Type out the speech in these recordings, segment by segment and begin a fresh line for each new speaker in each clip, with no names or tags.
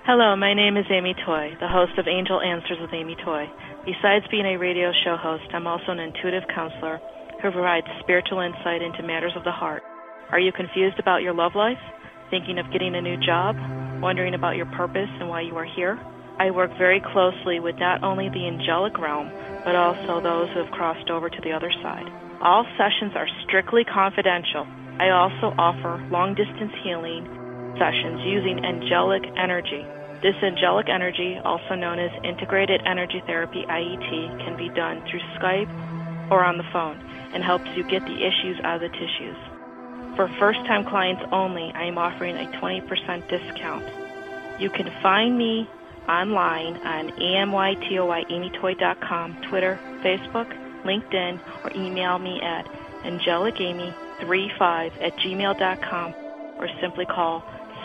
Hello, my name is Amy Toy, the host of Angel Answers with Amy Toy. Besides being a radio show host, I'm also an intuitive counselor who provides spiritual insight into matters of the heart. Are you confused about your love life? Thinking of getting a new job? Wondering about your purpose and why you are here? I work very closely with not only the angelic realm, but also those who have crossed over to the other side. All sessions are strictly confidential. I also offer long-distance healing sessions using angelic energy. This angelic energy, also known as Integrated Energy Therapy, IET, can be done through Skype or on the phone and helps you get the issues out of the tissues. For first-time clients only, I am offering a 20% discount. You can find me online on amytoy.com, Twitter, Facebook, LinkedIn, or email me at angelicamy35@gmail.com or simply call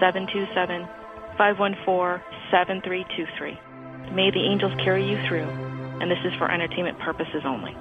727-514-7323. May the angels carry you through, and this is for entertainment purposes only.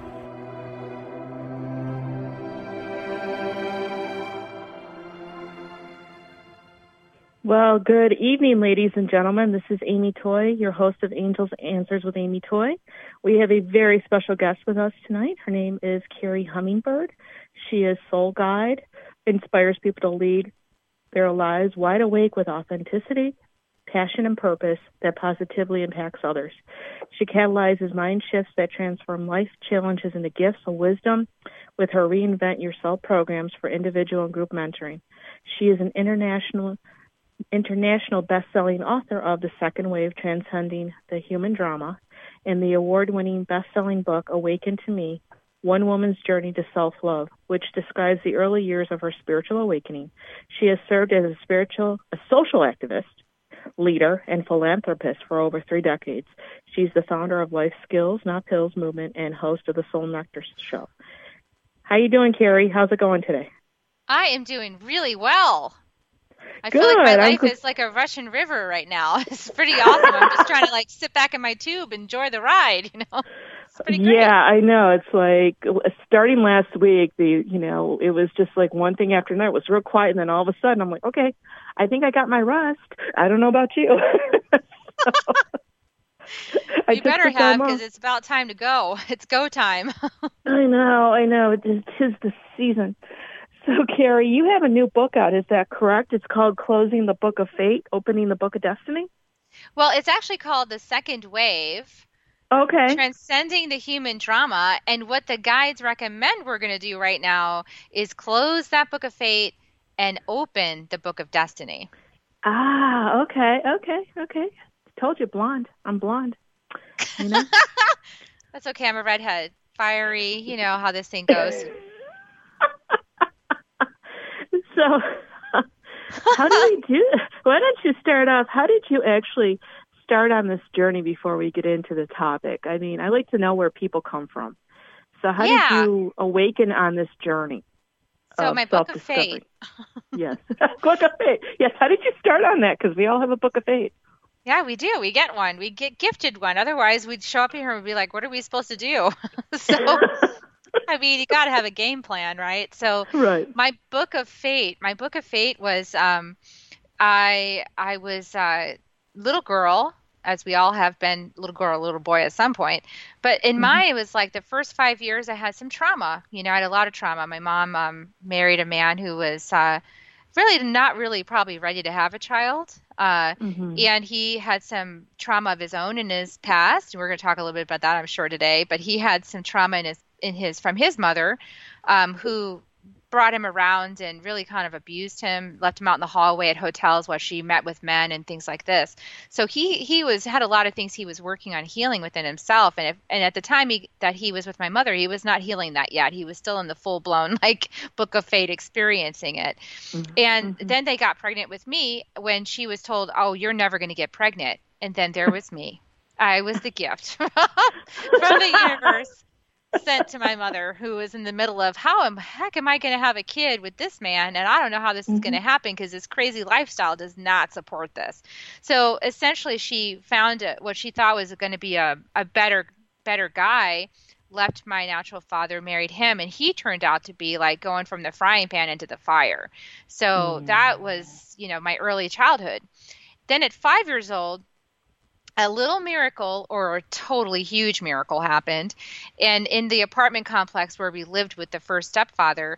Well, good evening, ladies and gentlemen. This is Amy Toy, your host of Angels Answers with Amy Toy. We have a very special guest with us tonight. Her name is Carrie Hummingbird. She is soul guide, inspires people to lead their lives wide awake with authenticity, passion, and purpose that positively impacts others. She catalyzes mind shifts that transform life challenges into gifts of wisdom with her Reinvent Yourself programs for individual and group mentoring. She is an international best-selling author of The Second Wave, Transcending the Human Drama, and the award-winning best-selling book, Awaken to Me, One Woman's Journey to Self-Love, which describes the early years of her spiritual awakening. She has served as a social activist, leader, and philanthropist for over 3 decades. She's the founder of Life Skills, Not Pills movement and host of the Soul Nectar Show. How you doing, Carrie? How's it going today?
I am doing really well. I
Good.
feel like my life is like a Russian river right now. It's pretty awesome. I'm just trying to sit back in my tube, enjoy the ride, It's pretty great.
Yeah, I know. It's like starting last week, it was just like one thing after another. It was real quiet, and then all of a sudden I'm like, okay, I think I got my rust. I don't know about you.
You better have, because it's about time to go. It's go time.
I know. It is the season. So, Carrie, you have a new book out. Is that correct? It's called Closing the Book of Fate, Opening the Book of Destiny?
Well, it's actually called The Second Wave.
Okay.
Transcending the Human Drama. And what the guides recommend we're going to do right now is close that Book of Fate and open the Book of Destiny.
Ah, okay. Told you, blonde. I'm blonde.
That's okay. I'm a redhead. Fiery. You know how this thing goes.
So, how do we do? Why don't you start off? How did you actually start on this journey before we get into the topic? I mean, I like to know where people come from. So, how did you awaken on this journey?
So, my Book of Fate.
Yes, Book of Fate. Yes, how did you start on that? Because we all have a Book of Fate.
Yeah, we do. We get one. We get gifted one. Otherwise, we'd show up here and we'd be like, what are we supposed to do? So, I mean, you got to have a game plan, right? So my Book of Fate was, I was a little girl, as we all have been, little girl, little boy at some point. But in mine, it was like the first 5 years I had some trauma. I had a lot of trauma. My mom married a man who was really not really probably ready to have a child. And he had some trauma of his own in his past. And we're going to talk a little bit about that, I'm sure, today. But he had some trauma from his mother, who brought him around and really kind of abused him, left him out in the hallway at hotels while she met with men and things like this. So he had a lot of things he was working on healing within himself. And at the time that he was with my mother, he was not healing that yet. He was still in the full blown Book of Fate experiencing it. And then they got pregnant with me when she was told, oh, you're never going to get pregnant. And then there was me. I was the gift from the universe sent to my mother, who was in the middle of how the heck am I going to have a kid with this man? And I don't know how this is going to happen because this crazy lifestyle does not support this. So essentially she found what she thought was going to be a better guy, left my natural father, married him, and he turned out to be like going from the frying pan into the fire. So that was, my early childhood. Then at 5 years old, a little miracle or a totally huge miracle happened. And in the apartment complex where we lived with the first stepfather,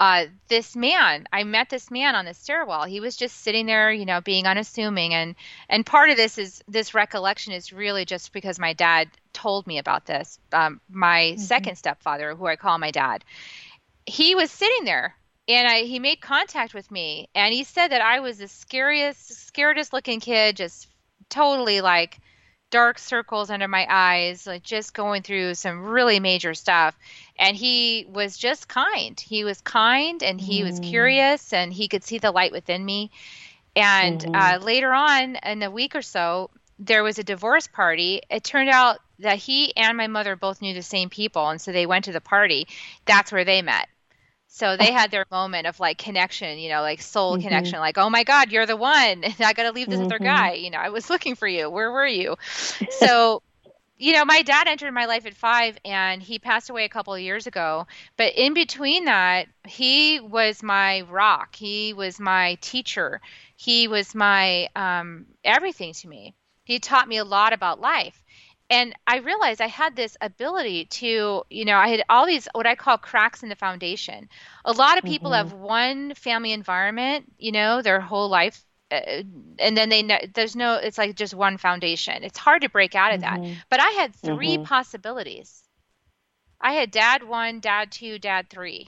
I met this man on the stairwell. He was just sitting there, being unassuming. And part of this recollection is really just because my dad told me about this. My second stepfather, who I call my dad, he was sitting there and he made contact with me. And he said that I was the scaredest looking kid, just totally like dark circles under my eyes, like just going through some really major stuff. And he was just kind. He was kind and he was curious and he could see the light within me. And later on in a week or so, there was a divorce party. It turned out that he and my mother both knew the same people. And so they went to the party. That's where they met. So they had their moment of like connection, like soul connection, like, oh my God, you're the one. I got to leave this other guy. I was looking for you. Where were you? So, my dad entered my life at 5 and he passed away a couple of years ago. But in between that, he was my rock. He was my teacher. He was my everything to me. He taught me a lot about life. And I realized I had this ability to, I had all these what I call cracks in the foundation. A lot of people have one family environment, their whole life, and then it's like just one foundation. It's hard to break out of that. But I had 3 possibilities. I had dad 1, dad 2, dad 3.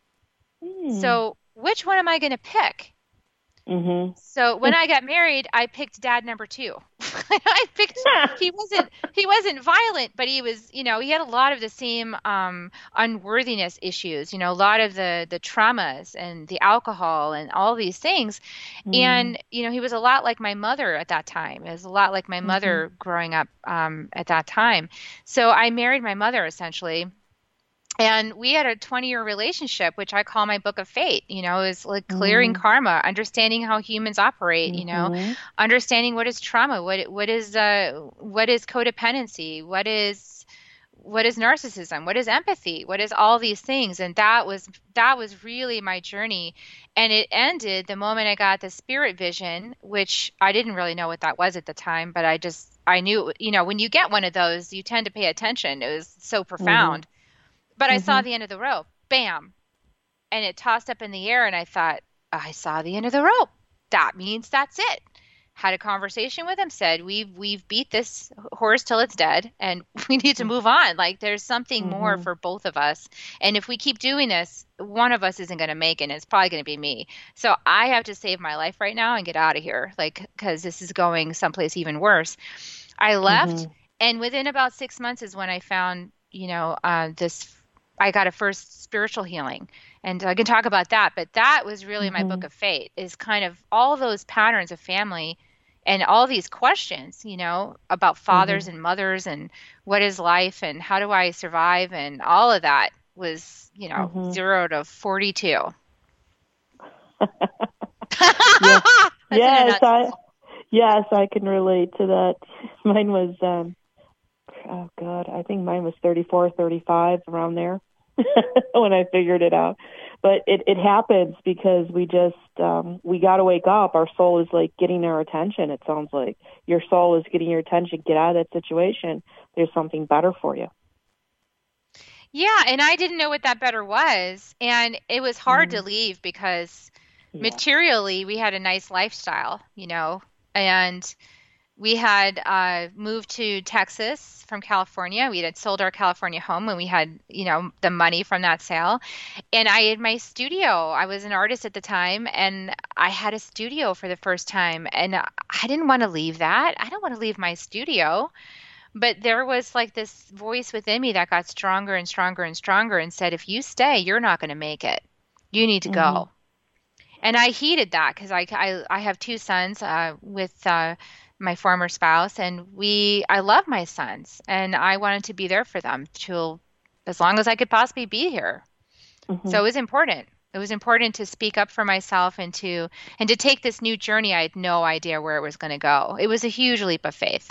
So which one am I going to pick? So when I got married, I picked dad number 2. He wasn't violent, but he was, he had a lot of the same unworthiness issues, a lot of the traumas and the alcohol and all these things. And, he was a lot like my mother at that time. It was a lot like my mother growing up at that time. So I married my mother essentially. And we had a 20-year relationship, which I call my book of fate. It was like clearing karma, understanding how humans operate, understanding what is trauma, what is codependency, what is narcissism, what is empathy, what is all these things. And that was really my journey. And it ended the moment I got the spirit vision, which I didn't really know what that was at the time, but I knew, when you get one of those, you tend to pay attention. It was so profound. But I saw the end of the rope, bam, and it tossed up in the air, and I thought, I saw the end of the rope. That means that's it. Had a conversation with him, said, we've beat this horse till it's dead, and we need to move on. Like, there's something more for both of us. And if we keep doing this, one of us isn't going to make it, and it's probably going to be me. So I have to save my life right now and get out of here, because this is going someplace even worse. I left, and within about 6 months is when I found, I got a first spiritual healing, and I can talk about that, but that was really my book of fate, is kind of all those patterns of family and all these questions, about fathers and mothers and what is life and how do I survive, and all of that was, 0 to 42.
Yes, I can relate to that. Mine was, oh God, I think mine was 34, 35, around there when I figured it out. But it happens because we just, we got to wake up. Our soul is like getting our attention. It sounds like your soul is getting your attention. Get out of that situation. There's something better for you.
Yeah. And I didn't know what that better was. And it was hard to leave because materially we had a nice lifestyle, and we had moved to Texas from California. We had sold our California home and we had, the money from that sale. And I had my studio. I was an artist at the time and I had a studio for the first time. And I didn't want to leave that. I don't want to leave my studio. But there was like this voice within me that got stronger and stronger and stronger and said, if you stay, you're not going to make it. You need to go. And I heeded that because I have 2 sons with my former spouse, and I love my sons, and I wanted to be there for them till as long as I could possibly be here. So it was important. It was important to speak up for myself and to take this new journey. I had no idea where it was going to go. It was a huge leap of faith.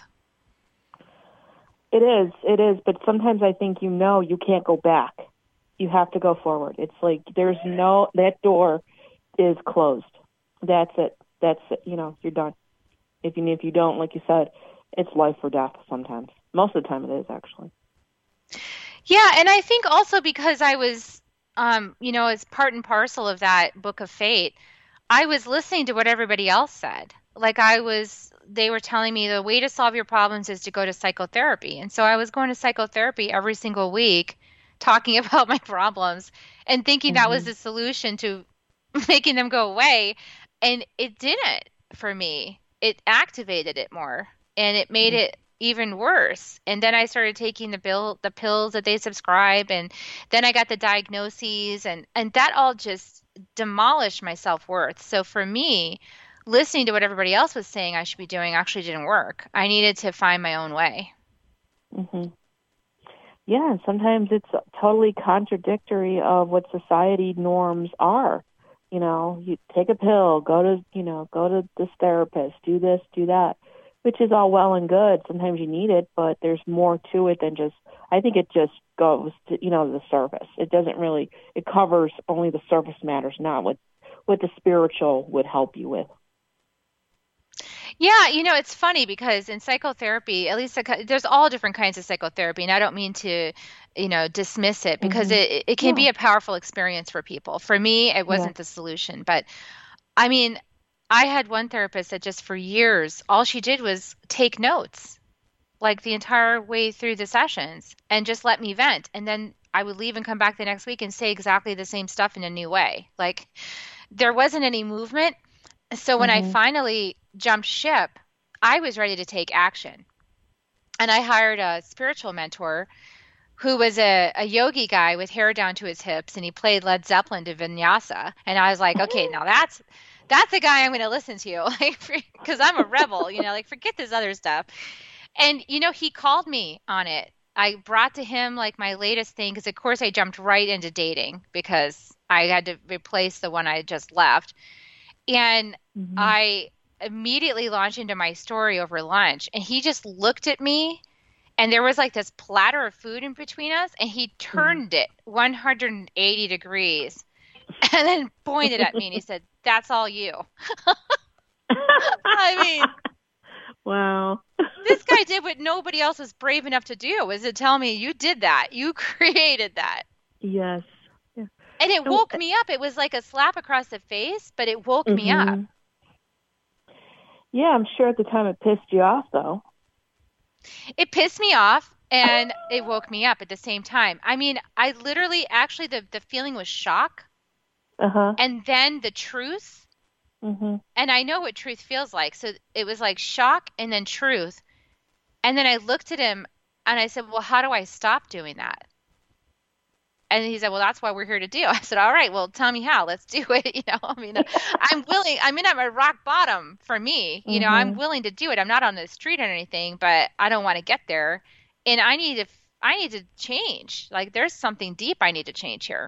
It is. But sometimes I think, you can't go back. You have to go forward. It's like that door is closed. That's it. You're done.
If you don't, like you said, it's life or death sometimes. Most of the time it is, actually.
Yeah, and I think also because I was, as part and parcel of that book of fate, I was listening to what everybody else said. Like they were telling me the way to solve your problems is to go to psychotherapy. And so I was going to psychotherapy every single week, talking about my problems and thinking that was the solution to making them go away. And it didn't for me. It activated it more and it made it even worse. And then I started taking the pills that they subscribe, and then I got the diagnoses, and that all just demolished my self-worth. So for me, listening to what everybody else was saying I should be doing actually didn't work. I needed to find my own way.
Yeah, and sometimes it's totally contradictory of what society norms are. You take a pill, go to this therapist, do this, do that, which is all well and good. Sometimes you need it, but there's more to it than just, I think it just goes to, the surface. It doesn't really, it covers only the surface matters, not what the spiritual would help you with.
Yeah, it's funny because in psychotherapy, at least there's all different kinds of psychotherapy, and I don't mean to, dismiss it because it can be a powerful experience for people. For me, it wasn't the solution, but I mean, I had one therapist that just for years, all she did was take notes, like the entire way through the sessions, and just let me vent. And then I would leave and come back the next week and say exactly the same stuff in a new way. Like there wasn't any movement. So when I finally jumped ship, I was ready to take action. And I hired a spiritual mentor who was a yogi guy with hair down to his hips, and he played Led Zeppelin to Vinyasa. And I was like, okay, now that's the guy I'm going to listen to, like, because I'm a rebel, like forget this other stuff. And, he called me on it. I brought to him like my latest thing, because of course I jumped right into dating because I had to replace the one I had just left. And I immediately launched into my story over lunch, and he just looked at me, and there was like this platter of food in between us, and he turned it 180 degrees and then pointed at me and he said, "That's all you." I mean,
wow.
This guy did what nobody else was brave enough to do, was to tell me, you did that. You created that.
Yes. Yeah.
And it woke me up. It was like a slap across the face, but it woke me up.
Yeah, I'm sure at the time it pissed you off, though.
It pissed me off, and it woke me up at the same time. I mean, I literally, actually, the feeling was shock, and then the truth, and I know what truth feels like. So it was like shock and then truth. And then I looked at him, and I said, well, how do I stop doing that? And he said, well, that's why we're here to do. I said, all right, well, tell me how. Let's do it. I mean, I'm willing. I mean, I'm at rock bottom for me. I'm willing to do it. I'm not on the street or anything, but I don't want to get there. And I need to change. Like, there's something deep I need to change here.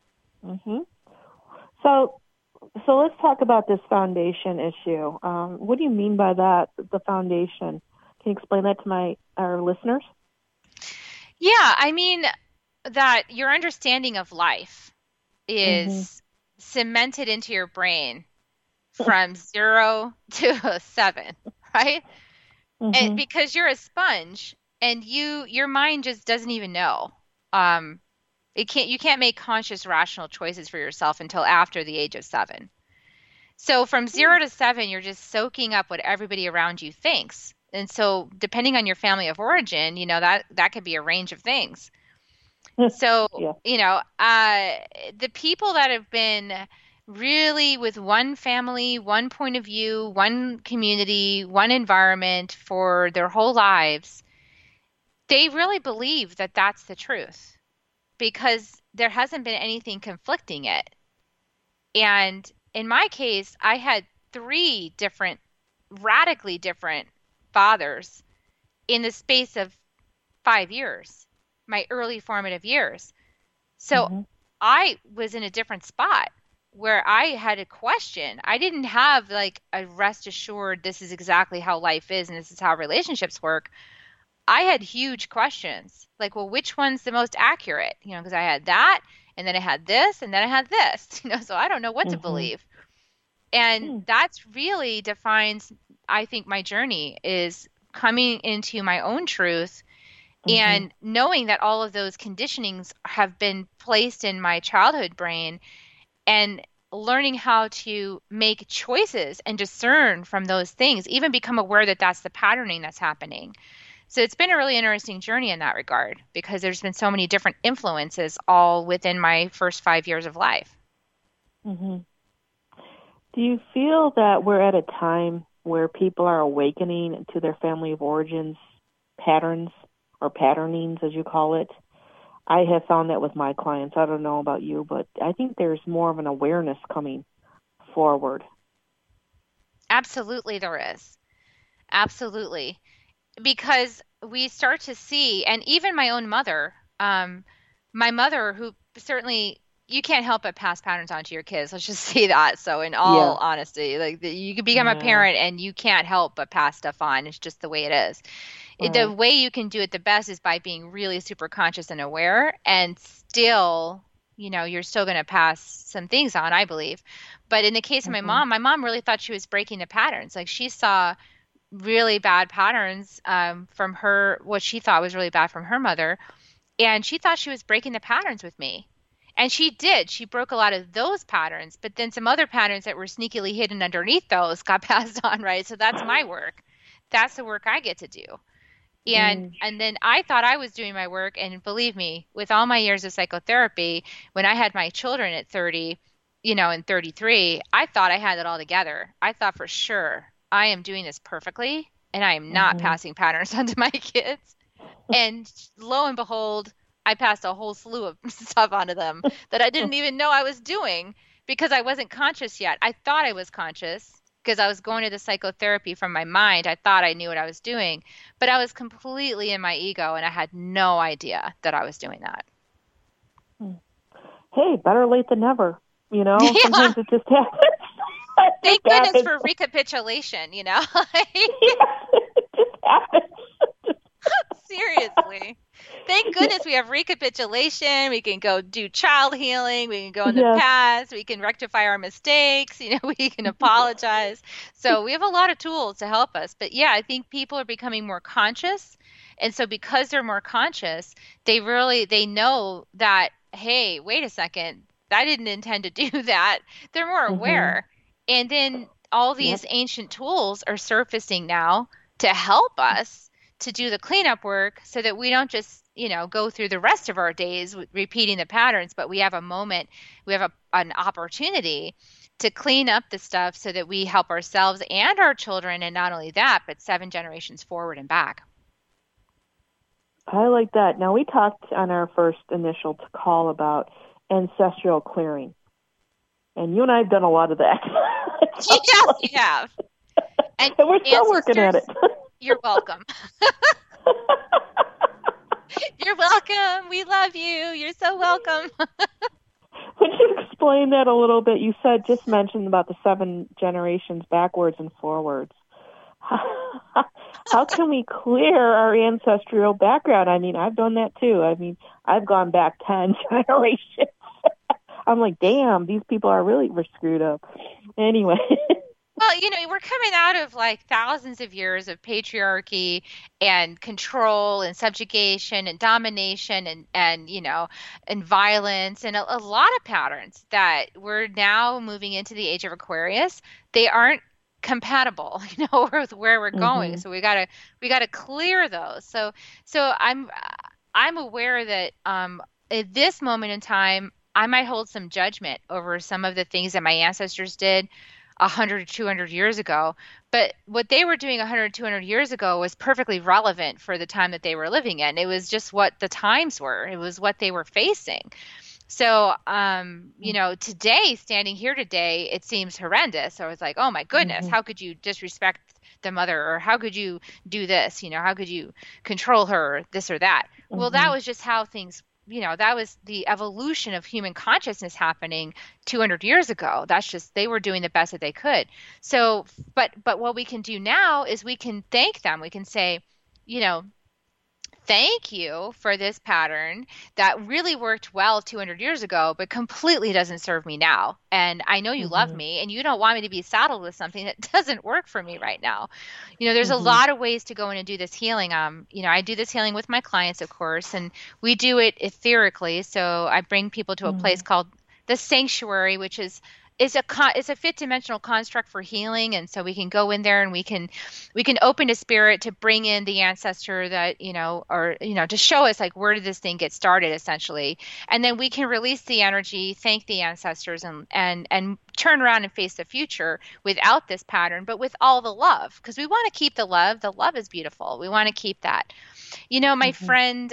So let's talk about this foundation issue. What do you mean by that, the foundation? Can you explain that to our listeners?
Yeah, I mean, that your understanding of life is cemented into your brain from 0 to 7, right? And because you're a sponge, and your mind just doesn't even know. You can't make conscious, rational choices for yourself until after the age of 7. So from 0 to 7, you're just soaking up what everybody around you thinks. And so depending on your family of origin, that could be a range of things. So, the people that have been really with one family, one point of view, one community, one environment for their whole lives, they really believe that that's the truth because there hasn't been anything conflicting it. And in my case, I had 3 radically different fathers in the space of 5 years, my early formative years. So I was in a different spot where I had a question. I didn't have like a rest assured, this is exactly how life is and this is how relationships work. I had huge questions like, well, which one's the most accurate? Because I had that, and then I had this, and then I had this, so I don't know what to believe. And that's really defines I think my journey is coming into my own truth and knowing that all of those conditionings have been placed in my childhood brain and learning how to make choices and discern from those things, even become aware that that's the patterning that's happening. So it's been a really interesting journey in that regard because there's been so many different influences all within my first 5 years of life.
Mm-hmm. Do you feel that we're at a time where people are awakening to their family of origins patterns or patternings, as you call it? I have found that with my clients. I don't know about you, but I think there's more of an awareness coming forward.
Absolutely there is. Absolutely. Because we start to see, and even my own mother, my mother, who certainly you can't help but pass patterns on to your kids. Let's just say that. So in all honesty, like you can become a parent and you can't help but pass stuff on. It's just the way it is. Right. The way you can do it the best is by being really super conscious and aware, and still, you're still going to pass some things on, I believe. But in the case of my mom really thought she was breaking the patterns. Like she saw really bad patterns from her, what she thought was really bad from her mother. And she thought she was breaking the patterns with me. And she did. She broke a lot of those patterns, but then some other patterns that were sneakily hidden underneath those got passed on, right? So that's my work. That's the work I get to do. And then I thought I was doing my work, and believe me, with all my years of psychotherapy, when I had my children at 30, and 33, I thought I had it all together. I thought for sure I am doing this perfectly, and I am not passing patterns onto my kids. And lo and behold, I passed a whole slew of stuff onto them that I didn't even know I was doing because I wasn't conscious yet. I thought I was conscious because I was going to the psychotherapy from my mind. I thought I knew what I was doing, but I was completely in my ego, and I had no idea that I was doing that.
Hey, better late than never. Sometimes it just happens.
Thank goodness for recapitulation,
Yes, it just happens.
Seriously. Thank goodness we have recapitulation. We can go do child healing. We can go in the past. We can rectify our mistakes. We can apologize. So we have a lot of tools to help us. But yeah, I think people are becoming more conscious. And so because they're more conscious, they know that, hey, wait a second, I didn't intend to do that. They're more aware. And then all these ancient tools are surfacing now to help us to do the cleanup work so that we don't just, go through the rest of our days repeating the patterns, but we have a moment, we have an opportunity to clean up the stuff so that we help ourselves and our children. And not only that, but 7 generations forward and back.
I like that. Now, we talked on our first initial call about ancestral clearing. And you and I have done a lot of that.
Yes, we have.
And we're still working at it.
You're welcome. You're welcome. We love you. You're so welcome.
Would you explain that a little bit? You just mentioned about the 7 generations backwards and forwards. How can we clear our ancestral background? I mean, I've done that too. I mean, I've gone back 10 generations. I'm like, damn, these people we're screwed up. Anyway.
Well, we're coming out of like thousands of years of patriarchy and control and subjugation and domination and violence and a lot of patterns that we're now moving into the age of Aquarius. They aren't compatible, with where we're going. So we gotta clear those. So I'm aware that at this moment in time, I might hold some judgment over some of the things that my ancestors did 100 200 years ago, but what they were doing 100 200 years ago was perfectly relevant for the time that they were living in. It was just what the times were. It was what they were facing. So today, standing here today, it seems horrendous. So I was like, oh my goodness, how could you disrespect the mother, or how could you do this, how could you control her, this or that? Well, that was just how things, that was the evolution of human consciousness happening 200 years ago. That's just, they were doing the best that they could. So, but what we can do now is we can thank them. We can say, thank you for this pattern that really worked well 200 years ago, but completely doesn't serve me now. And I know you love me and you don't want me to be saddled with something that doesn't work for me right now. There's a lot of ways to go in and do this healing. I do this healing with my clients, of course, and we do it etherically. So I bring people to a place called the sanctuary, which is a fifth dimensional construct for healing. And so we can go in there and we can open to spirit to bring in the ancestor that, to show us like, where did this thing get started essentially. And then we can release the energy, thank the ancestors and turn around and face the future without this pattern, but with all the love, because we want to keep the love. The love is beautiful. We want to keep that. My friend,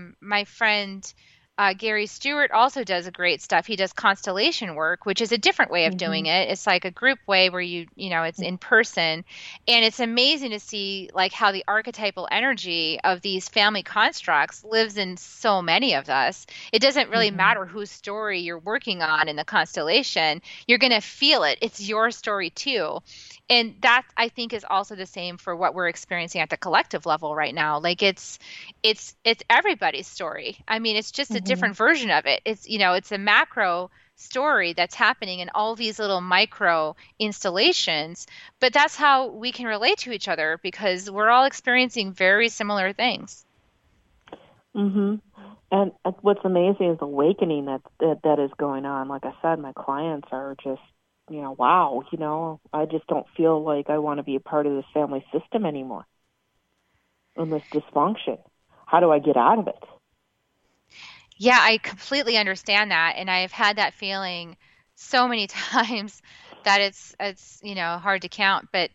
Gary Stewart also does a great stuff. He does constellation work, which is a different way of doing it. It's like a group way where it's in person. And it's amazing to see like how the archetypal energy of these family constructs lives in so many of us. It doesn't really matter whose story you're working on in the constellation. You're going to feel it. It's your story too. And that, I think, is also the same for what we're experiencing at the collective level right now. Like it's everybody's story. I mean, it's just a different version of it. It's a macro story that's happening in all these little micro installations, but that's how we can relate to each other because we're all experiencing very similar things.
And what's amazing is the awakening that is going on. Like I said, my clients are just, wow, I just don't feel like I want to be a part of this family system anymore. And this dysfunction. How do I get out of it?
Yeah, I completely understand that. And I have had that feeling so many times that it's hard to count. But,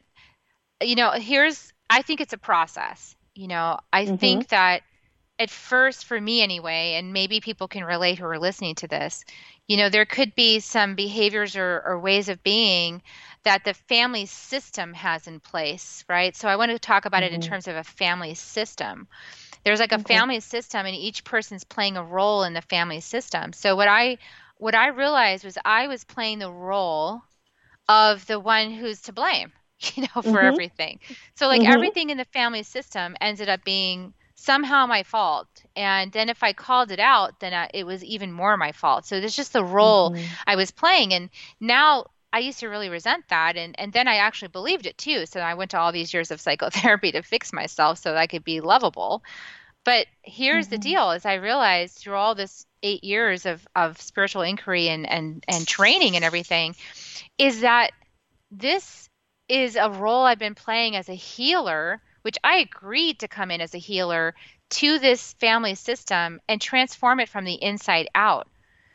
I think it's a process. I think that at first, for me anyway, and maybe people can relate who are listening to this, there could be some behaviors or ways of being that the family system has in place, right? So I want to talk about it in terms of a family system. There's like a family system, and each person's playing a role in the family system. So what I realized was I was playing the role of the one who's to blame, for everything. So like everything in the family system ended up being somehow my fault. And then if I called it out, then it was even more my fault. So there's just the role I was playing. And now I used to really resent that. And then I actually believed it too. So I went to all these years of psychotherapy to fix myself so that I could be lovable. But here's the deal, is I realized through all this 8 years of spiritual inquiry and training and everything, is that this is a role I've been playing as a healer, which I agreed to come in as a healer to this family system and transform it from the inside out.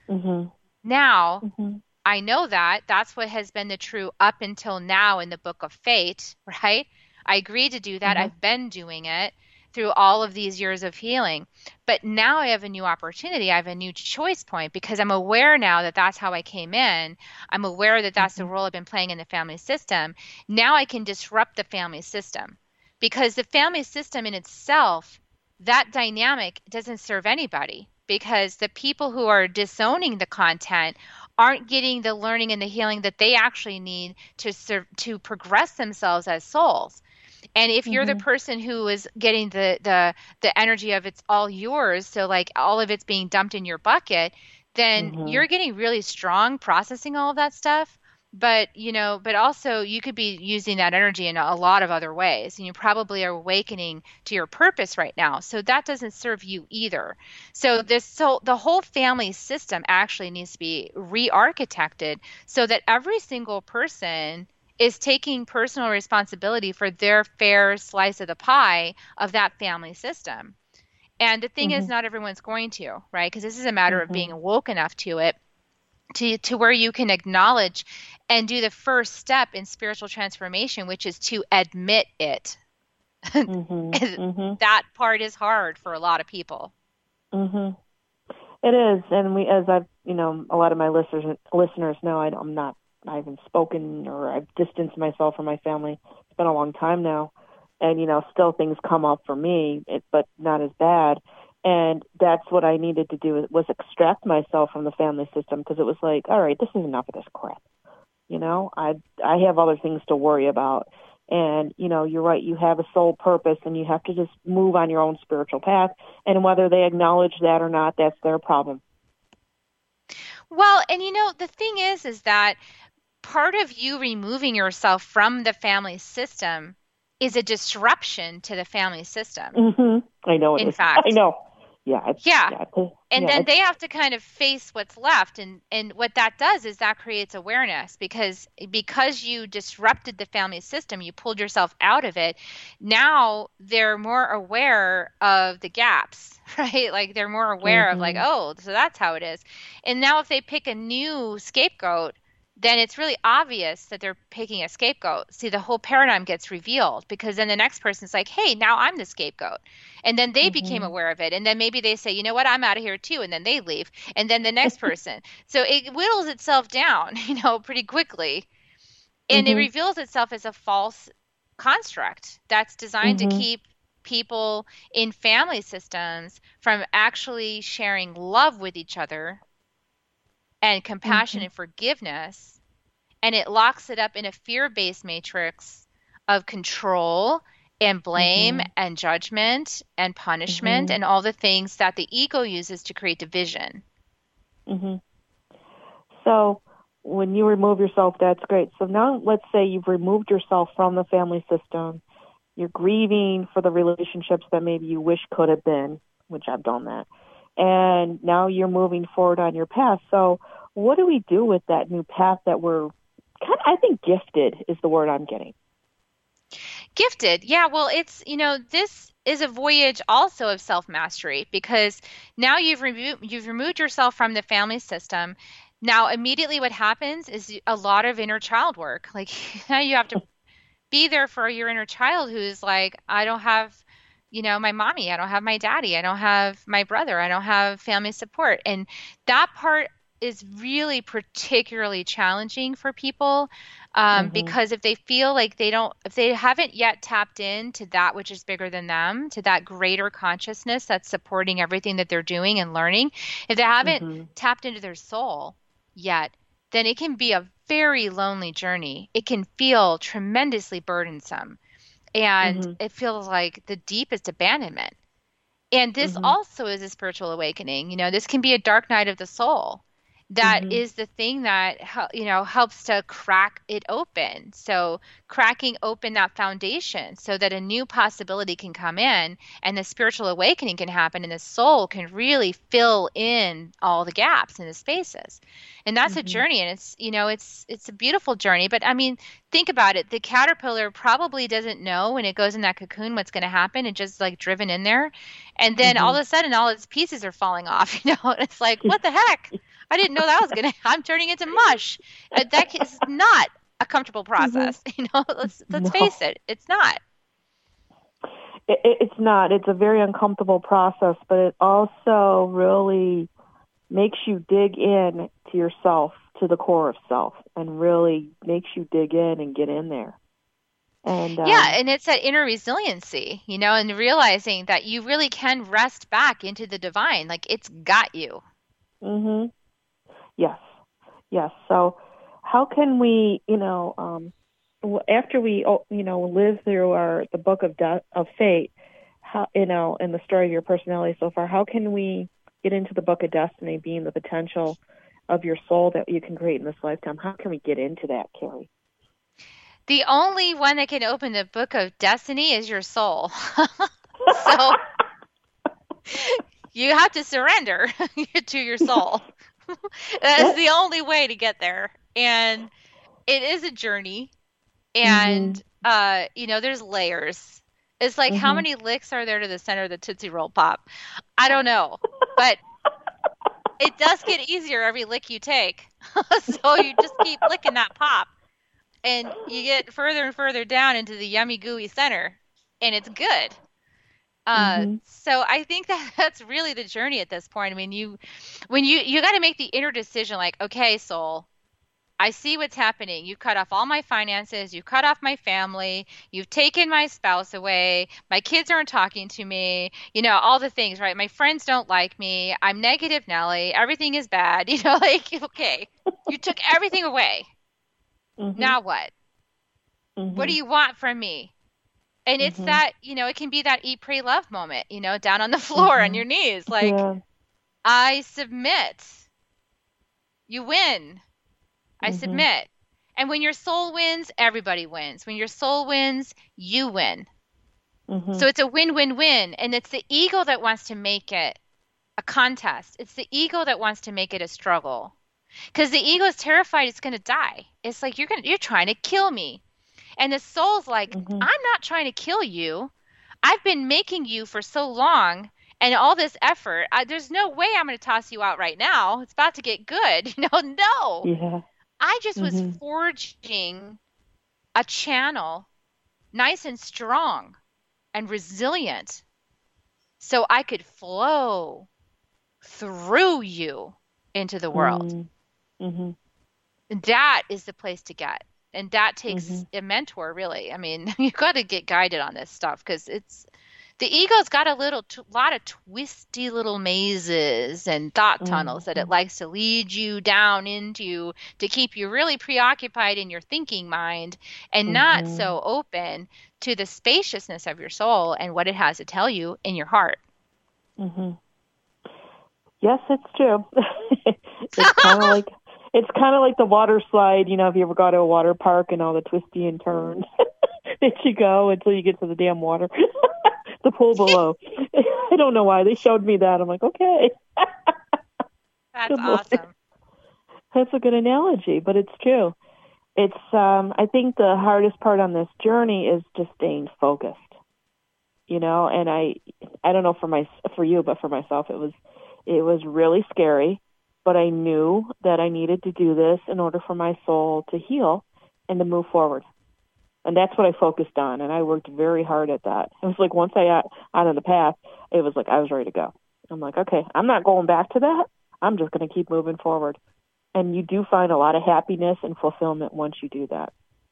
Now, I know that that's what has been the true up until now in the Book of Fate, right? I agreed to do that. I've been doing it through all of these years of healing. But now I have a new opportunity. I have a new choice point because I'm aware now that that's how I came in. I'm aware that that's the role I've been playing in the family system. Now I can disrupt the family system because the family system in itself, that dynamic doesn't serve anybody because the people who are disowning the content aren't getting the learning and the healing that they actually need to progress themselves as souls. And if you're the person who is getting the energy of it's all yours, so like all of it's being dumped in your bucket, then you're getting really strong processing all of that stuff. But, but also you could be using that energy in a lot of other ways. And you probably are awakening to your purpose right now. So that doesn't serve you either. So the whole family system actually needs to be re-architected so that every single person is taking personal responsibility for their fair slice of the pie of that family system. And the thing is, not everyone's going to, right? Because this is a matter of being woke enough to it, to where you can acknowledge and do the first step in spiritual transformation, which is to admit it. That part is hard for a lot of people.
It is. And as I've, a lot of my listeners know, I haven't spoken or I've distanced myself from my family. It's been a long time now. And, still things come up for me, but not as bad. And that's what I needed to do was extract myself from the family system because it was like, all right, this is enough of this crap. I have other things to worry about. And, you're right, you have a soul purpose and you have to just move on your own spiritual path. And whether they acknowledge that or not, that's their problem.
Well, and the thing is that part of you removing yourself from the family system is a disruption to the family system.
Mm-hmm. I know it
in
is.
fact.
I know. Yeah.
Then they have to kind of face what's left. And what that does is that creates awareness because you disrupted the family system, you pulled yourself out of it. Now they're more aware of the gaps, right? Like they're more aware of like, oh, so that's how it is. And now if they pick a new scapegoat, then it's really obvious that they're picking a scapegoat. See, the whole paradigm gets revealed because then the next person's like, hey, now I'm the scapegoat. And then they became aware of it. And then maybe they say, you know what, I'm out of here too. And then they leave. And then the next person. So it whittles itself down, pretty quickly. And it reveals itself as a false construct that's designed to keep people in family systems from actually sharing love with each other and compassion and forgiveness, and it locks it up in a fear-based matrix of control and blame and judgment and punishment and all the things that the ego uses to create division.
So when you remove yourself, that's great. So now let's say you've removed yourself from the family system. You're grieving for the relationships that maybe you wish could have been, which I've done that. And now you're moving forward on your path. So what do we do with that new path that we're I think gifted is the word I'm getting.
Gifted. Yeah. Well, it's, this is a voyage also of self-mastery because now you've removed yourself from the family system. Now, immediately what happens is a lot of inner child work. Like now you have to be there for your inner child who's like, I don't have my mommy, I don't have my daddy, I don't have my brother, I don't have family support. And that part is really particularly challenging for people because if they feel like if they haven't yet tapped into that which is bigger than them, to that greater consciousness that's supporting everything that they're doing and learning, if they haven't tapped into their soul yet, then it can be a very lonely journey. It can feel tremendously burdensome. And it feels like the deepest abandonment. And this also is a spiritual awakening. This can be a dark night of the soul. That is the thing that, helps to crack it open. So cracking open that foundation so that a new possibility can come in and the spiritual awakening can happen and the soul can really fill in all the gaps and the spaces. And that's a journey. And it's a beautiful journey. But I mean, think about it. The caterpillar probably doesn't know when it goes in that cocoon what's going to happen. It's just like driven in there. And then all of a sudden all its pieces are falling off, and it's like, what the heck? I didn't know that was going to, I'm turning into mush. That is not a comfortable process. Let's face it. It's not.
It's not. It's a very uncomfortable process, but it also really makes you dig in to yourself, to the core of self, and really makes you dig in and get in there. And
and it's that inner resiliency, and realizing that you really can rest back into the divine. Like it's got you.
Yes. So how can we, after we, live through the book of fate, how, in the story of your personality so far, how can we get into the book of destiny, being the potential of your soul that you can create in this lifetime? How can we get into that, Carrie?
The only one that can open the book of destiny is your soul. So you have to surrender to your soul. That's the only way to get there. And it is a journey. And, there's layers. It's like, how many licks are there to the center of the Tootsie Roll Pop? I don't know. But it does get easier every lick you take. So you just keep licking that pop. And you get further and further down into the yummy, gooey center. And it's good. So I think that's really the journey at this point. I mean, you got to make the inner decision, like, okay, soul, I see what's happening. You've cut off all my finances. You've cut off my family. You've taken my spouse away. My kids aren't talking to me. All the things, right? My friends don't like me. I'm negative Nelly. Everything is bad. Okay, you took everything away. Now what? What do you want from me? And it's that, it can be that eat, pray, love moment, down on the floor on your knees. Like, I submit. You win. I submit. And when your soul wins, everybody wins. When your soul wins, you win. So it's a win-win-win. And it's the ego that wants to make it a contest. It's the ego that wants to make it a struggle. Because the ego is terrified it's going to die. It's like, you're trying to kill me. And the soul's like, I'm not trying to kill you. I've been making you for so long and all this effort. There's no way I'm going to toss you out right now. It's about to get good. No.
Yeah.
I just was forging a channel nice and strong and resilient so I could flow through you into the world. That is the place to get. And that takes a mentor, really. I mean, you got to get guided on this stuff because the ego's got a lot of twisty little mazes and thought tunnels that it likes to lead you down into to keep you really preoccupied in your thinking mind and not so open to the spaciousness of your soul and what it has to tell you in your heart.
Yes, it's true. It's kind of like the water slide, if you ever go to a water park and all the twisty and turns that you go until you get to the damn water, the pool below. I don't know why. They showed me that. I'm like, okay.
That's awesome.
That's a good analogy, but it's true. It's, I think the hardest part on this journey is just staying focused, and I don't know for you, but for myself, it was really scary. But I knew that I needed to do this in order for my soul to heal and to move forward. And that's what I focused on, and I worked very hard at that. It was like once I got on the path, it was like I was ready to go. I'm like, okay, I'm not going back to that. I'm just going to keep moving forward. And you do find a lot of happiness and fulfillment once you do that.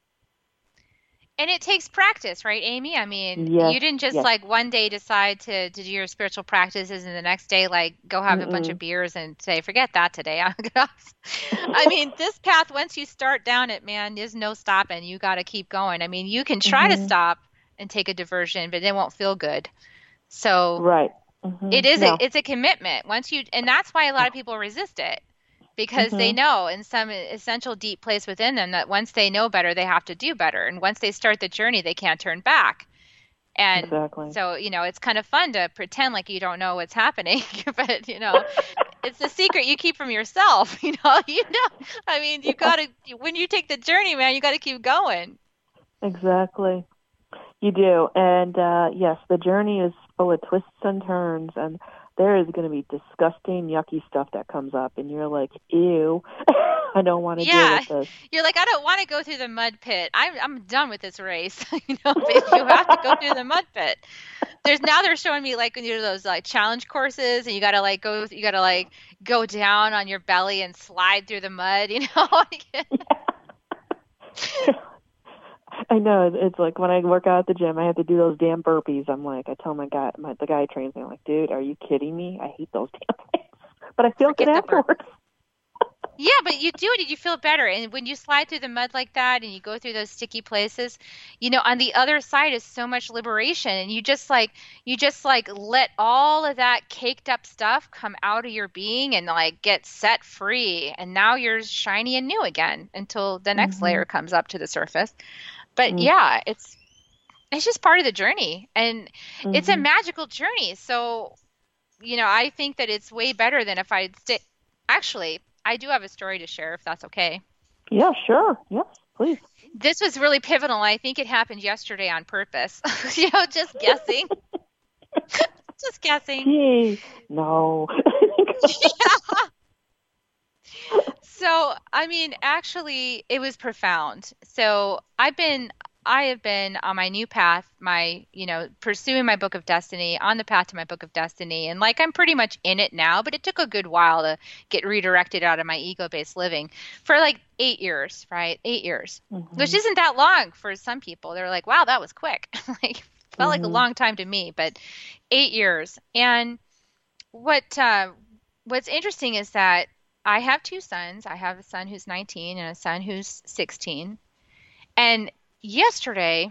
And it takes practice, right, Amy? I mean, you didn't just like one day decide to do your spiritual practices and the next day like go have a bunch of beers and say, forget that today. I mean, this path, once you start down it, man, there's no stopping. You got to keep going. I mean, you can try to stop and take a diversion, but it won't feel good. So it's a commitment. And that's why a lot of people resist it. Because they know in some essential deep place within them that once they know better, they have to do better. And once they start the journey, they can't turn back. And so, it's kind of fun to pretend like you don't know what's happening. But, it's the secret you keep from yourself. I mean, you got to, when you take the journey, man, you got to keep going.
Exactly. You do. And yes, the journey is full of twists and turns, and there is going to be disgusting, yucky stuff that comes up, and you're like, ew, I don't want to deal with this.
You're like, I don't want to go through the mud pit. I'm done with this race. But you have to go through the mud pit. They're showing me like those like challenge courses, and you got to go down on your belly and slide through the mud.
I know. It's like when I work out at the gym, I have to do those damn burpees. I'm like, I tell the guy who trains me, I'm like, dude, are you kidding me? I hate those damn things. But I feel good afterwards.
Yeah, but you do it and you feel better. And when you slide through the mud like that and you go through those sticky places, on the other side is so much liberation. And you just let all of that caked up stuff come out of your being and like get set free. And now you're shiny and new again until the next layer comes up to the surface. But yeah, it's just part of the journey, and it's a magical journey. So, I think that it's way better than if I'd stay. Actually, I do have a story to share, if that's okay.
Yeah, sure. Yes, please.
This was really pivotal. I think it happened yesterday on purpose. Just guessing. Just guessing.
Gee, no.
So, I mean, actually, it was profound. So I have been on my new path, pursuing my book of destiny, on the path to my book of destiny. And like, I'm pretty much in it now, but it took a good while to get redirected out of my ego-based living for like 8 years, right? 8 years, which isn't that long for some people. They're like, wow, that was quick. Felt like a long time to me, but 8 years. And what's interesting is that I have 2 sons. I have a son who's 19 and a son who's 16. And yesterday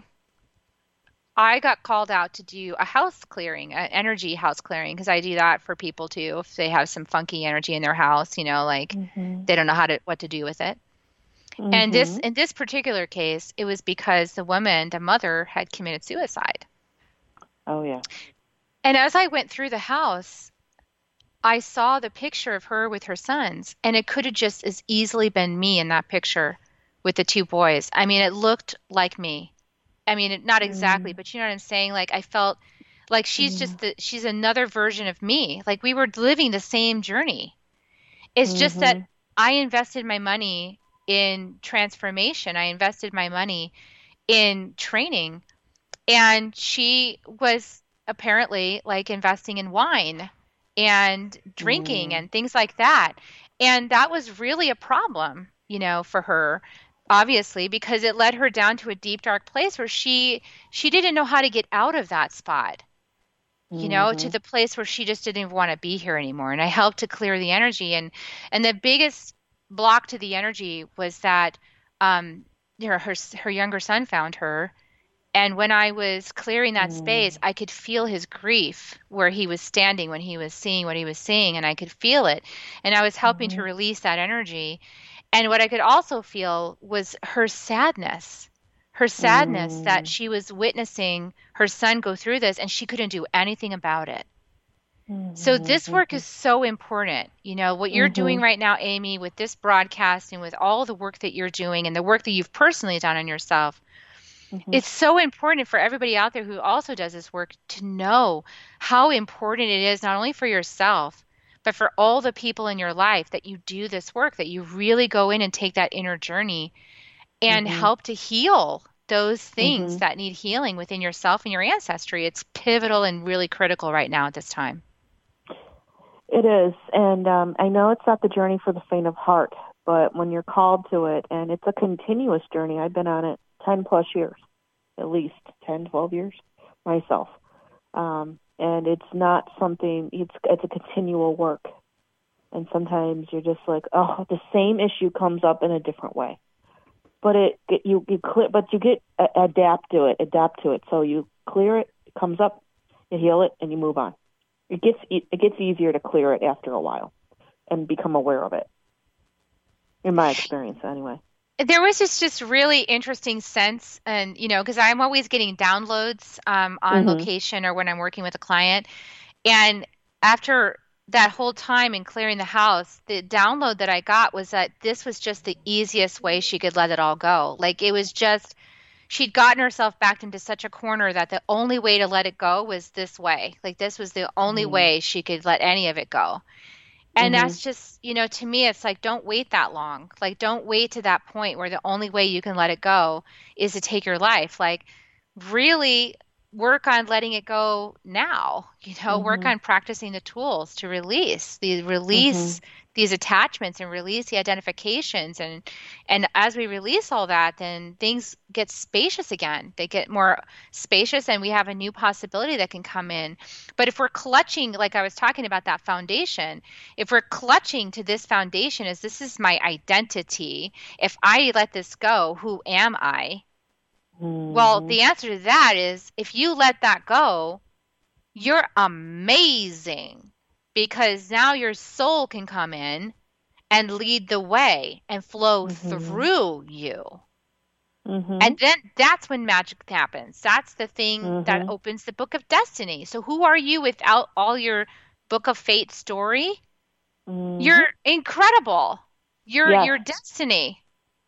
I got called out to do a house clearing, an energy house clearing, because I do that for people too if they have some funky energy in their house, like they don't know what to do with it. And in this particular case, it was because the mother had committed suicide.
Oh yeah.
And as I went through the house, I saw the picture of her with her sons, and it could have just as easily been me in that picture with the two boys. I mean, it looked like me. I mean, not exactly, but you know what I'm saying? Like, I felt like she's another version of me. Like, we were living the same journey. It's just that I invested my money in transformation. I invested my money in training, and she was apparently like investing in wine and drinking and things like that. And that was really a problem, for her, obviously, because it led her down to a deep, dark place where she didn't know how to get out of that spot, to the place where she just didn't even want to be here anymore. And I helped to clear the energy. And the biggest block to the energy was that her younger son found her. And when I was clearing that space, I could feel his grief where he was standing when he was seeing what he was seeing, and I could feel it. And I was helping to release that energy. And what I could also feel was her sadness that she was witnessing her son go through this, and she couldn't do anything about it. So this work is so important. What you're doing right now, Amy, with this broadcast and with all the work that you're doing and the work that you've personally done on yourself, it's so important for everybody out there who also does this work to know how important it is, not only for yourself, but for all the people in your life, that you do this work, that you really go in and take that inner journey and help to heal those things that need healing within yourself and your ancestry. It's pivotal and really critical right now at this time.
It is. And I know it's not the journey for the faint of heart, but when you're called to it, and it's a continuous journey, I've been on it 10 plus years, at least 10, 12 years myself. And it's not something, it's a continual work. And sometimes you're just like, oh, the same issue comes up in a different way. But you adapt to it. So you clear it, it comes up, you heal it, and you move on. It gets easier to clear it after a while and become aware of it. In my experience, anyway.
There was just really interesting sense, and because I'm always getting downloads on location or when I'm working with a client, and after that whole time in clearing the house, the download that I got was that this was just the easiest way she could let it all go. Like, it was just, she'd gotten herself backed into such a corner that the only way to let it go was this way. Like, this was the only way she could let any of it go. And that's just, to me, it's like, don't wait that long. Like, don't wait to that point where the only way you can let it go is to take your life. Like, really work on letting it go now, work on practicing the tools to release these attachments and release the identifications. And as we release all that, then things get spacious again. They get more spacious, and we have a new possibility that can come in. But if we're clutching, like I was talking about that foundation, if we're clutching to this foundation as this is my identity, if I let this go, who am I? Well, the answer to that is, if you let that go, you're amazing, because now your soul can come in and lead the way and flow through you. And then that's when magic happens. That's the thing that opens the book of destiny. So who are you without all your book of fate story? You're incredible. You're your destiny.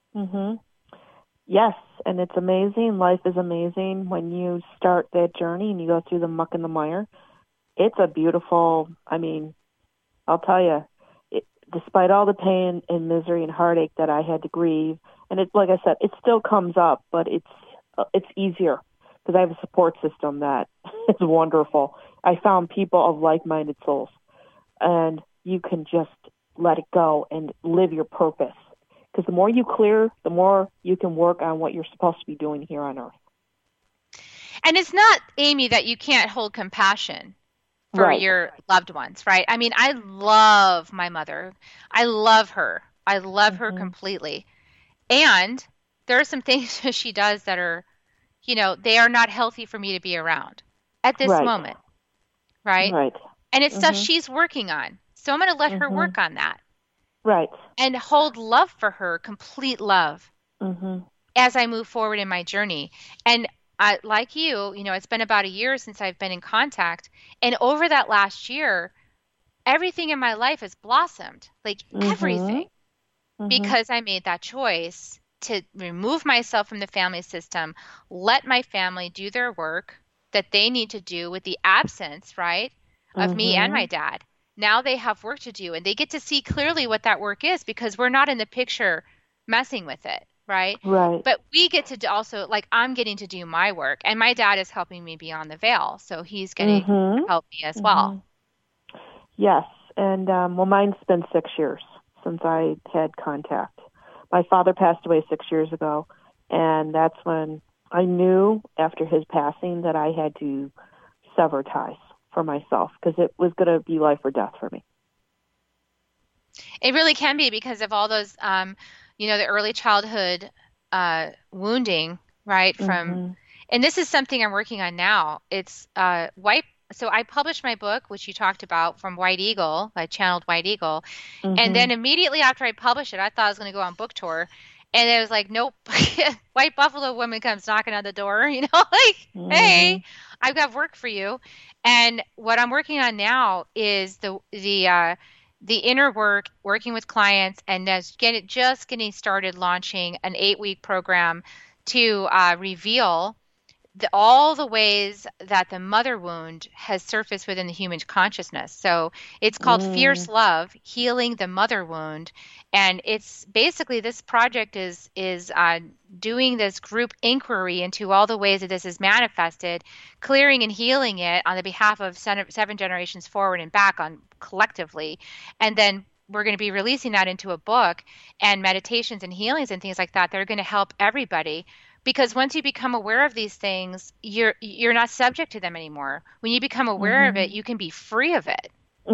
Yes, and it's amazing. Life is amazing when you start that journey and you go through the muck and the mire. It's a beautiful, I'll tell you, despite all the pain and misery and heartache that I had to grieve, and it's like I said, it still comes up, but it's easier because I have a support system that is wonderful. I found people of like-minded souls, and you can just let it go and live your purpose. Because the more you clear, the more you can work on what you're supposed to be doing here on Earth.
And it's not, Amy, that you can't hold compassion for your loved ones, right? I love my mother. I love her. I love her completely. And there are some things she does that are, they are not healthy for me to be around at this moment. Right?
Right.
And it's stuff she's working on. So I'm going to let her work on that.
Right.
And hold love for her, complete love, as I move forward in my journey. And like you, it's been about a year since I've been in contact. And over that last year, everything in my life has blossomed, like everything, because I made that choice to remove myself from the family system, let my family do their work that they need to do with the absence, right, of me and my dad. Now they have work to do, and they get to see clearly what that work is because we're not in the picture messing with it, right?
Right.
But we get to also, like, I'm getting to do my work, and my dad is helping me beyond the veil, so he's getting to help me as well.
Yes, and well, mine's been 6 years since I had contact. My father passed away 6 years ago, and that's when I knew after his passing that I had to sever ties for myself because it was going to be life or death for me.
It really can be because of all those, the early childhood wounding, right? From, and this is something I'm working on now. It's So I published my book, which you talked about, from White Eagle. I channeled White Eagle. And then immediately after I published it, I thought I was going to go on book tour. And it was like, nope, White Buffalo woman comes knocking on the door, hey, I've got work for you. And what I'm working on now is the inner work, working with clients, and just getting started launching an 8-week program to reveal all the ways that the mother wound has surfaced within the human consciousness. So it's called Fierce Love, Healing the Mother Wound. And it's basically, this project is doing this group inquiry into all the ways that this is manifested, clearing and healing it on the behalf of 7 generations forward and back on collectively. And then we're going to be releasing that into a book and meditations and healings and things like that. They're going to help everybody. Because once you become aware of these things, you're not subject to them anymore. When you become aware of it, you can be free of it.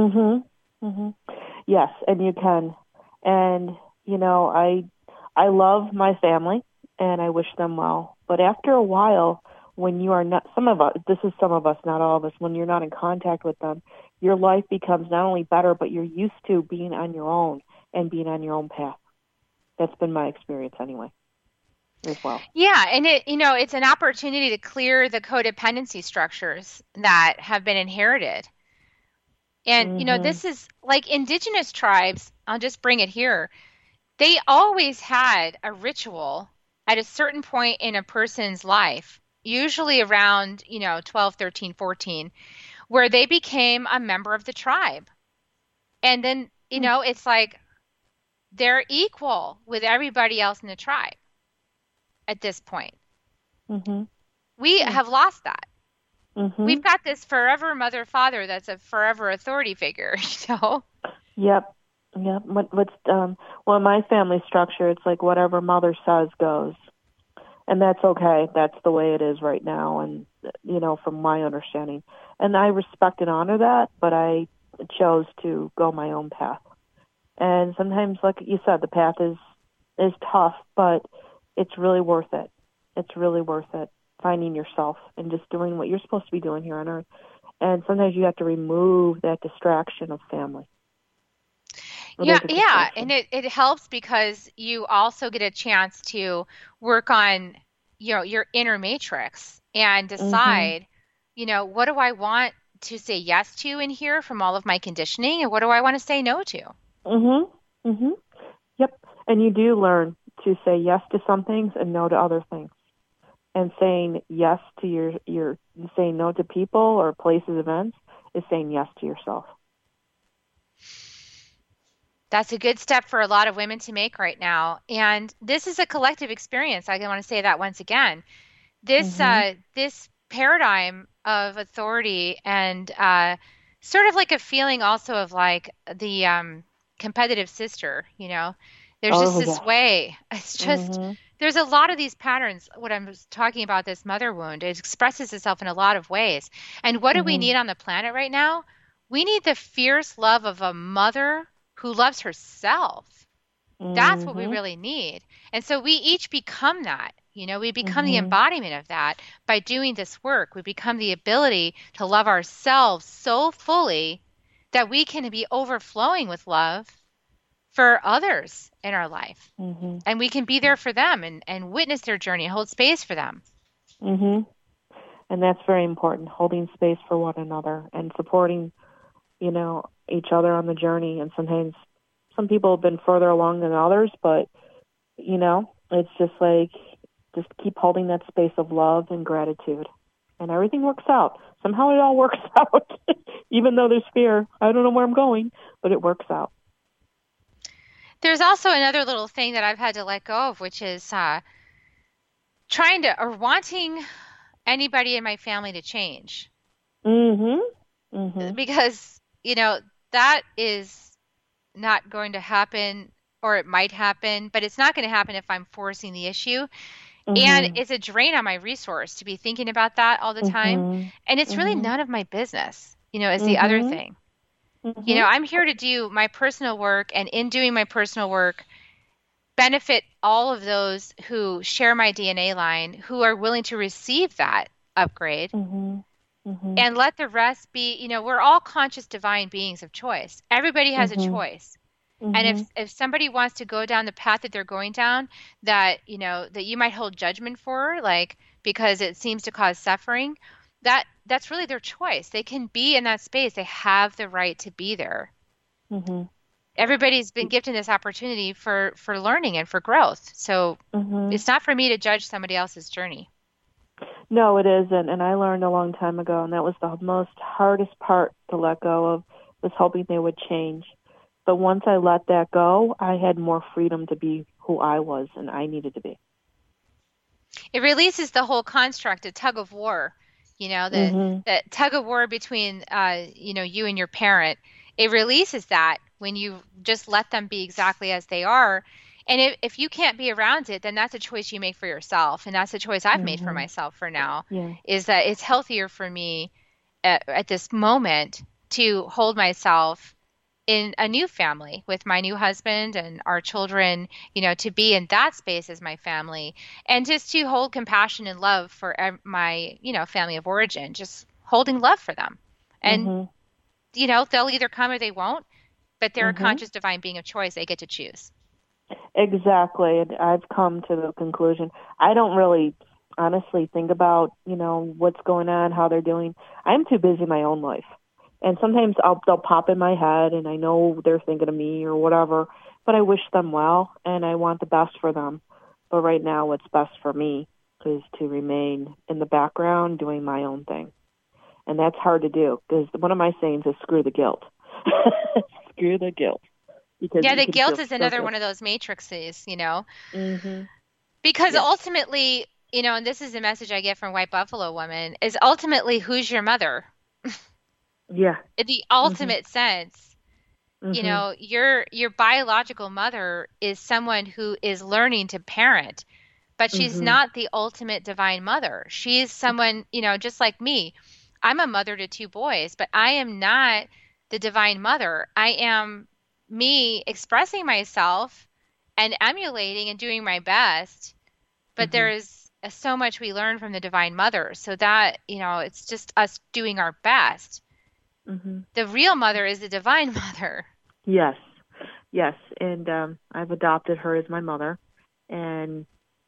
Yes, and you can. And I love my family, and I wish them well. But after a while, when you are not, some of us, not all of us, when you're not in contact with them, your life becomes not only better, but you're used to being on your own and being on your own path. That's been my experience anyway. As well.
Yeah, and it's an opportunity to clear the codependency structures that have been inherited. And this is like indigenous tribes, I'll just bring it here. They always had a ritual at a certain point in a person's life, usually around 12, 13, 14, where they became a member of the tribe. And then it's like they're equal with everybody else in the tribe. At this point, we have lost that. We've got this forever mother father that's a forever authority figure.
Yep. What's my family structure, it's like whatever mother says goes, and that's okay. That's the way it is right now, and from my understanding, and I respect and honor that. But I chose to go my own path, and sometimes, like you said, the path is tough, but it's really worth it. It's really worth it, finding yourself and just doing what you're supposed to be doing here on Earth. And sometimes you have to remove that distraction of family.
Yeah. And it helps because you also get a chance to work on, your inner matrix and decide, what do I want to say yes to in here from all of my conditioning, and what do I want to say no to?
Yep. And you do learn to say yes to some things and no to other things. And saying yes to your saying no to people or places, events, is saying yes to yourself.
That's a good step for a lot of women to make right now. And this is a collective experience. I want to say that once again. This this paradigm of authority and sort of like a feeling also of like the competitive sister, There's just this way. It's just, there's a lot of these patterns. What I'm talking about, this mother wound, it expresses itself in a lot of ways. And what do we need on the planet right now? We need the fierce love of a mother who loves herself. That's what we really need. And so we each become that. We become the embodiment of that by doing this work. We become the ability to love ourselves so fully that we can be overflowing with love for others in our life. And we can be there for them and witness their journey and hold space for them.
And that's very important, holding space for one another and supporting, each other on the journey. And sometimes some people have been further along than others, but, it's just like, just keep holding that space of love and gratitude. And everything works out. Somehow it all works out, even though there's fear. I don't know where I'm going, but it works out.
There's also another little thing that I've had to let go of, which is wanting anybody in my family to change. Because, that is not going to happen, or it might happen, but it's not going to happen if I'm forcing the issue. And it's a drain on my resource to be thinking about that all the time. And it's really none of my business, is the other thing. I'm here to do my personal work, and in doing my personal work, benefit all of those who share my DNA line, who are willing to receive that upgrade, and let the rest be, we're all conscious divine beings of choice. Everybody has a choice. And if somebody wants to go down the path that they're going down, that, that you might hold judgment for, like, because it seems to cause suffering, that's really their choice. They can be in that space. They have the right to be there. Everybody's been given this opportunity for learning and for growth. So it's not for me to judge somebody else's journey.
No, it isn't. And I learned a long time ago, and that was the most hardest part to let go of, was hoping they would change. But once I let that go, I had more freedom to be who I was and I needed to be.
It releases the whole construct, a tug of war, that tug of war between, you and your parent. It releases that when you just let them be exactly as they are. And if you can't be around it, then that's a choice you make for yourself. And that's the choice I've made for myself for now, is that it's healthier for me at this moment to hold myself in a new family with my new husband and our children, to be in that space as my family, and just to hold compassion and love for my, family of origin, just holding love for them. And, they'll either come or they won't, but they're a conscious divine being of choice. They get to choose.
Exactly. And I've come to the conclusion. I don't really honestly think about, what's going on, how they're doing. I'm too busy in my own life. And sometimes they'll pop in my head, and I know they're thinking of me or whatever, but I wish them well, and I want the best for them. But right now, what's best for me is to remain in the background doing my own thing. And that's hard to do, because one of my sayings is screw the guilt. Screw the guilt.
The guilt is another one of those matrices, Because ultimately, and this is a message I get from White Buffalo Woman, is ultimately, who's your mother?
Yeah.
In the ultimate sense, your biological mother is someone who is learning to parent, but she's not the ultimate divine mother. She's someone, just like me. I'm a mother to 2 boys, but I am not the divine mother. I am me expressing myself and emulating and doing my best, but there's so much we learn from the divine mother. So that, it's just us doing our best. The real mother is the divine mother.
Yes. And I've adopted her as my mother, and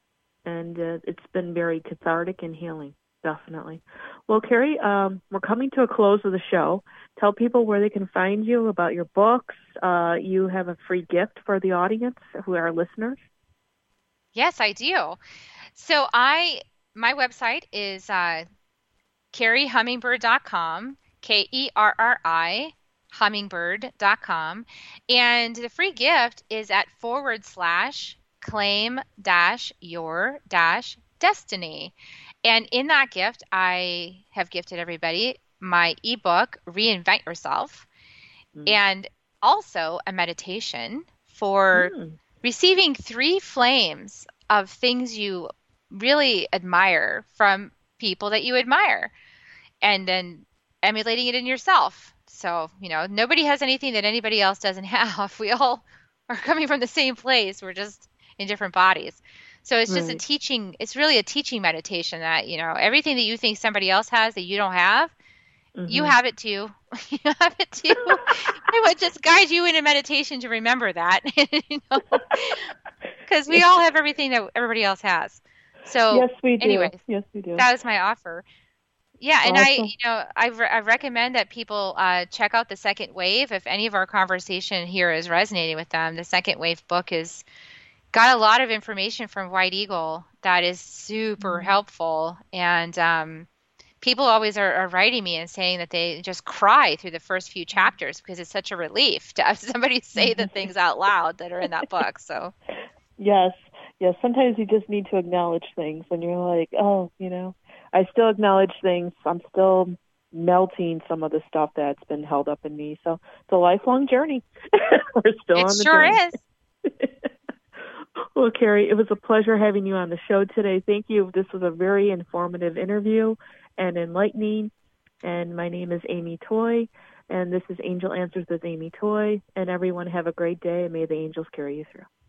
it's been very cathartic and healing, definitely. Well, Carrie, we're coming to a close of the show. Tell people where they can find you, about your books. You have a free gift for the audience, who are listeners.
Yes, I do. So my website is KerriHummingbird.com. KERRI hummingbird.com. And the free gift is at /claim-your-destiny. And in that gift, I have gifted everybody my ebook, Reinvent Yourself, and also a meditation for receiving 3 flames of things you really admire from people that you admire, and then emulating it in yourself. So, nobody has anything that anybody else doesn't have. We all are coming from the same place. We're just in different bodies. So it's just a teaching. It's really a teaching meditation that, everything that you think somebody else has that you don't have, you have it too. You have it too. I would just guide you in a meditation to remember that, because we all have everything that everybody else has. So
yes, we do.
Anyways,
yes, we do.
That was my offer. Yeah, and
awesome.
I recommend that people check out The Second Wave. If any of our conversation here is resonating with them, The Second Wave book is got a lot of information from White Eagle that is super helpful. And people always are writing me and saying that they just cry through the first few chapters because it's such a relief to have somebody say the things out loud that are in that book. So
yes. Sometimes you just need to acknowledge things when you're like, oh, I still acknowledge things. I'm still melting some of the stuff that's been held up in me. So it's a lifelong journey. We're still on the journey.
It sure is.
Well, Carrie, it was a pleasure having you on the show today. Thank you. This was a very informative interview and enlightening. And my name is Amy Toy, and this is Angel Answers with Amy Toy. And everyone have a great day, and may the angels carry you through.